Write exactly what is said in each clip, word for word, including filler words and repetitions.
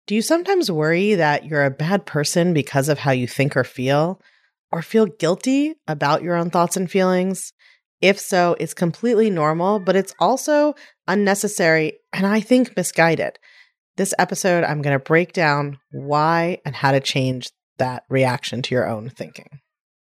Do you sometimes worry that you're a bad person because of how you think or feel, or feel guilty about your own thoughts and feelings? If so, it's completely normal, but it's also unnecessary and I think misguided. This episode, I'm going to break down why and how to change that reaction to your own thinking.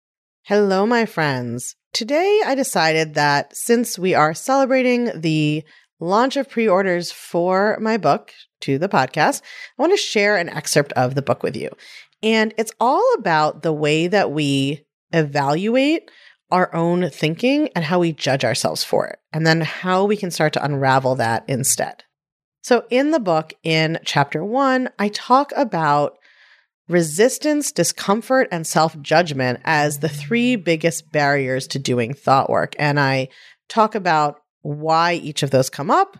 Hello, my friends. Today, I decided that since we are celebrating the launch of pre-orders for my book to the podcast, I want to share an excerpt of the book with you. And it's all about the way that we evaluate our own thinking and how we judge ourselves for it, and then how we can start to unravel that instead. So in the book, in chapter one, I talk about resistance, discomfort, and self-judgment as the three biggest barriers to doing thought work. And I talk about why each of those come up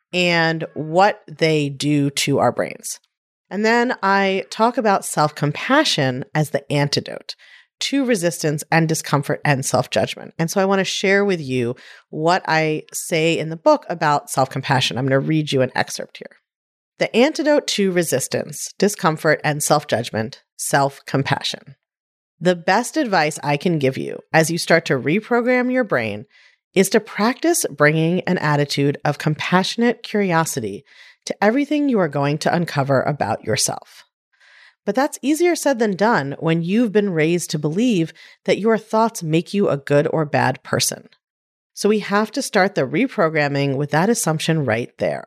and what they do to our brains. And then I talk about self-compassion as the antidote to resistance and discomfort and self-judgment. And so I want to share with you what I say in the book about self-compassion. I'm going to read you an excerpt here. The antidote to resistance, discomfort, and self-judgment, self-compassion. The best advice I can give you as you start to reprogram your brain is to practice bringing an attitude of compassionate curiosity to everything you are going to uncover about yourself. But that's easier said than done when you've been raised to believe that your thoughts make you a good or bad person. So we have to start the reprogramming with that assumption right there.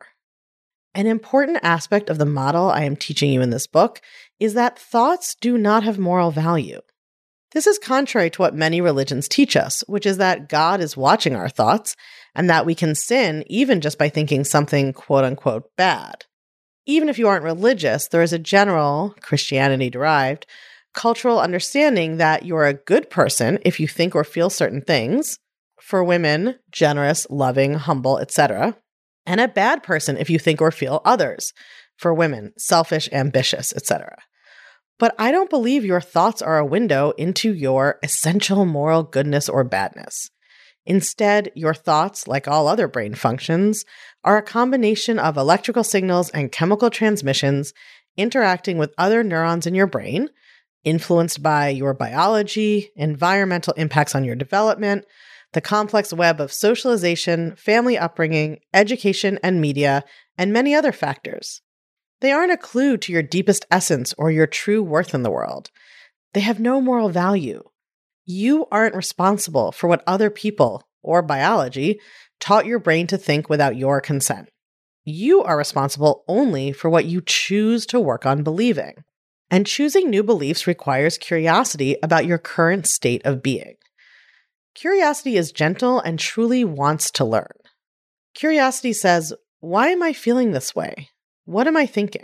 An important aspect of the model I am teaching you in this book is that thoughts do not have moral value. This is contrary to what many religions teach us, which is that God is watching our thoughts and that we can sin even just by thinking something quote-unquote bad. Even if you aren't religious, there is a general, Christianity-derived, cultural understanding that you're a good person if you think or feel certain things, for women, generous, loving, humble, et cetera, and a bad person if you think or feel others, for women, selfish, ambitious, et cetera. But I don't believe your thoughts are a window into your essential moral goodness or badness. Instead, your thoughts, like all other brain functions, are a combination of electrical signals and chemical transmissions interacting with other neurons in your brain, influenced by your biology, environmental impacts on your development, the complex web of socialization, family upbringing, education, and media, and many other factors. They aren't a clue to your deepest essence or your true worth in the world. They have no moral value. You aren't responsible for what other people, or biology, taught your brain to think without your consent. You are responsible only for what you choose to work on believing. And choosing new beliefs requires curiosity about your current state of being. Curiosity is gentle and truly wants to learn. Curiosity says, why am I feeling this way? What am I thinking?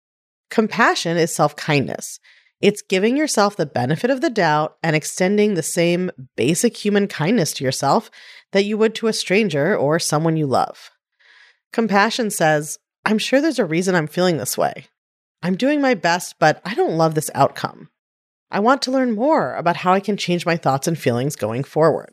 Compassion is self-kindness. It's giving yourself the benefit of the doubt and extending the same basic human kindness to yourself that you would to a stranger or someone you love. Compassion says, I'm sure there's a reason I'm feeling this way. I'm doing my best, but I don't love this outcome. I want to learn more about how I can change my thoughts and feelings going forward.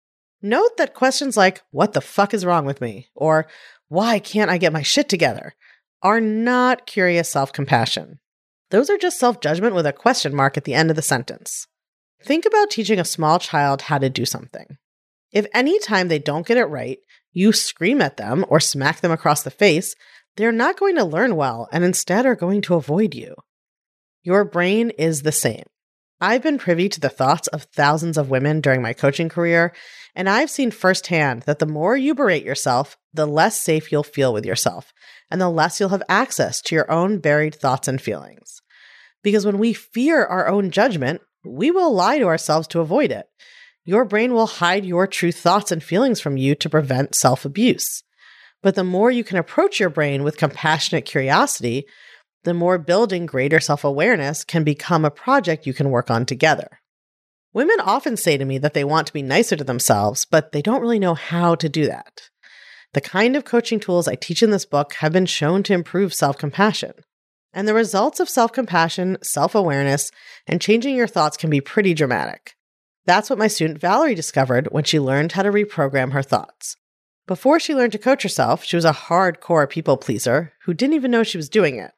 Note that questions like, what the fuck is wrong with me? Or, why can't I get my shit together? Are not curious self-compassion. Those are just self-judgment with a question mark at the end of the sentence. Think about teaching a small child how to do something. If any time they don't get it right, you scream at them or smack them across the face, they're not going to learn well and instead are going to avoid you. Your brain is the same. I've been privy to the thoughts of thousands of women during my coaching career, and I've seen firsthand that the more you berate yourself, the less safe you'll feel with yourself, and the less you'll have access to your own buried thoughts and feelings. Because when we fear our own judgment, we will lie to ourselves to avoid it. Your brain will hide your true thoughts and feelings from you to prevent self-abuse. But the more you can approach your brain with compassionate curiosity, the more building greater self-awareness can become a project you can work on together. Women often say to me that they want to be nicer to themselves, but they don't really know how to do that. The kind of coaching tools I teach in this book have been shown to improve self-compassion. And the results of self-compassion, self-awareness, and changing your thoughts can be pretty dramatic. That's what my student Valerie discovered when she learned how to reprogram her thoughts. Before she learned to coach herself, she was a hardcore people pleaser who didn't even know she was doing it.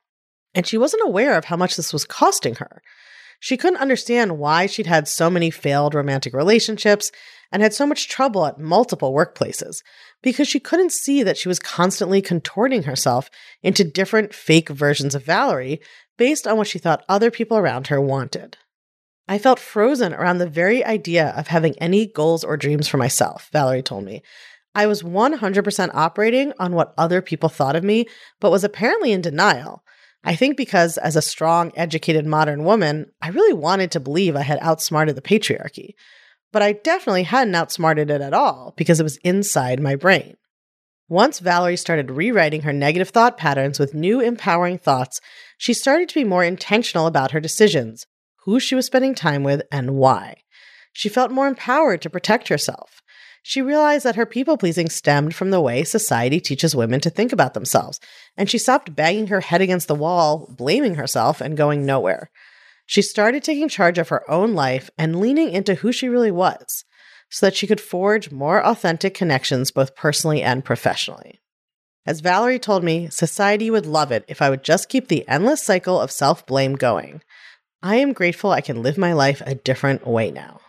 And she wasn't aware of how much this was costing her. She couldn't understand why she'd had so many failed romantic relationships and had so much trouble at multiple workplaces, because she couldn't see that she was constantly contorting herself into different fake versions of Valerie based on what she thought other people around her wanted. I felt frozen around the very idea of having any goals or dreams for myself, Valerie told me. I was one hundred percent operating on what other people thought of me, but was apparently in denial. I think because as a strong, educated modern woman, I really wanted to believe I had outsmarted the patriarchy. But I definitely hadn't outsmarted it at all because it was inside my brain. Once Valerie started rewriting her negative thought patterns with new empowering thoughts, she started to be more intentional about her decisions, who she was spending time with, and why. She felt more empowered to protect herself. She realized that her people-pleasing stemmed from the way society teaches women to think about themselves, and she stopped banging her head against the wall, blaming herself, and going nowhere. She started taking charge of her own life and leaning into who she really was, so that she could forge more authentic connections both personally and professionally. As Valerie told me, society would love it if I would just keep the endless cycle of self-blame going. I am grateful I can live my life a different way now.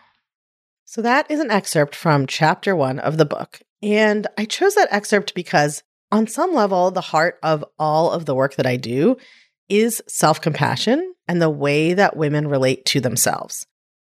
So that is an excerpt from chapter one of the book. And I chose that excerpt because on some level, the heart of all of the work that I do is self-compassion and the way that women relate to themselves.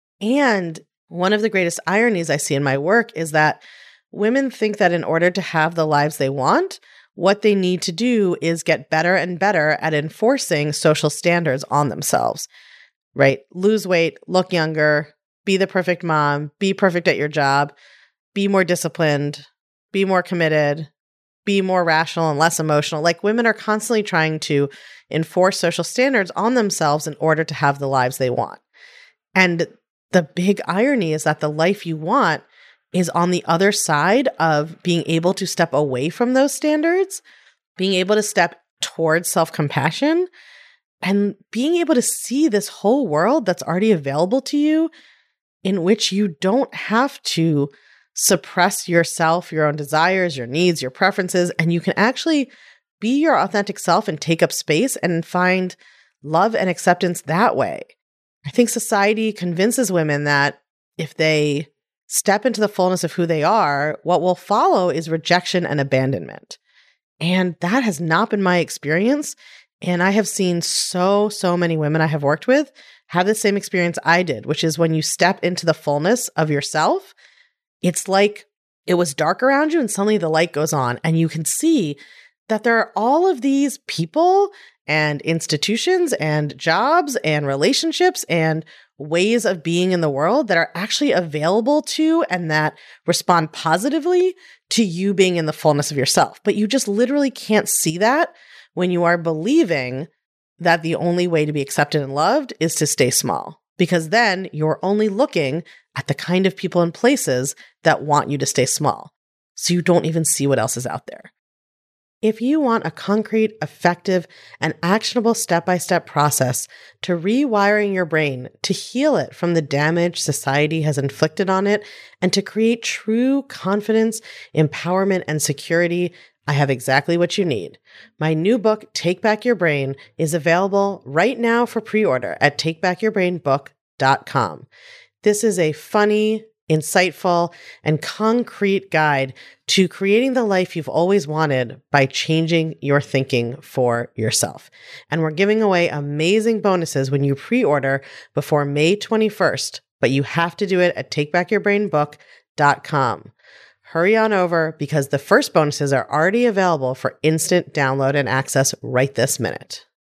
And one of the greatest ironies I see in my work is that women think that in order to have the lives they want, what they need to do is get better and better at enforcing social standards on themselves, right? Lose weight, look younger, be the perfect mom, be perfect at your job, be more disciplined, be more committed, be more rational and less emotional. Like, women are constantly trying to enforce social standards on themselves in order to have the lives they want. And the big irony is that the life you want is on the other side of being able to step away from those standards, being able to step towards self-compassion, and being able to see this whole world that's already available to you, in which you don't have to suppress yourself, your own desires, your needs, your preferences, and you can actually be your authentic self and take up space and find love and acceptance that way. I think society convinces women that if they step into the fullness of who they are, what will follow is rejection and abandonment. And that has not been my experience. And I have seen so, so many women I have worked with have the same experience I did, which is when you step into the fullness of yourself, it's like it was dark around you and suddenly the light goes on and you can see that there are all of these people and institutions and jobs and relationships and ways of being in the world that are actually available to and that respond positively to you being in the fullness of yourself. But you just literally can't see that when you are believing that the only way to be accepted and loved is to stay small, because then you're only looking at the kind of people and places that want you to stay small. So you don't even see what else is out there. If you want a concrete, effective, and actionable step-by-step process to rewiring your brain, to heal it from the damage society has inflicted on it, and to create true confidence, empowerment, and security, I have exactly what you need. My new book, Take Back Your Brain, is available right now for pre-order at take back your brain book dot com. This is a funny, insightful, and concrete guide to creating the life you've always wanted by changing your thinking for yourself. And we're giving away amazing bonuses when you pre-order before May twenty-first, but you have to do it at take back your brain book dot com. Hurry on over because the first bonuses are already available for instant download and access right this minute.